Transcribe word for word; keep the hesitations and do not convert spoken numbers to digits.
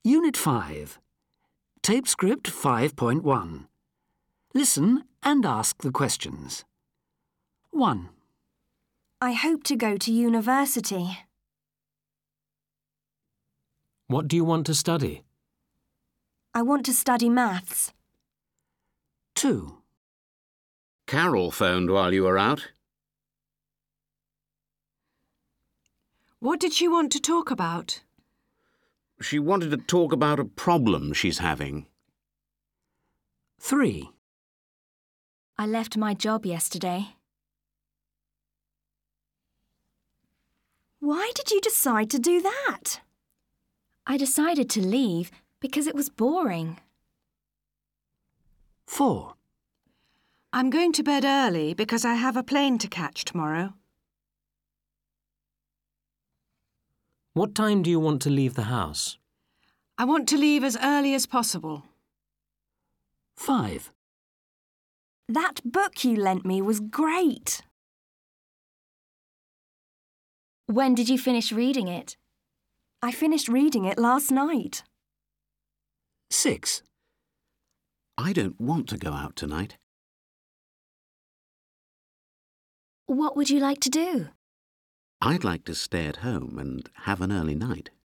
Unit five. Tape script five point one. Listen and ask the questions. one. I hope to go to university. What do you want to study? I want to study maths. two. Carol phoned while you were out. What did she want to talk about? She wanted to talk about a problem she's having. three. I left my job yesterday. Why did you decide to do that? I decided to leave because it was boring. four. I'm going to bed early because I have a plane to catch tomorrow. What time do you want to leave the house? I want to leave as early as possible. five. That book you lent me was great. When did you finish reading it? I finished reading it last night. six. I don't want to go out tonight. What would you like to do? I'd like to stay at home and have an early night.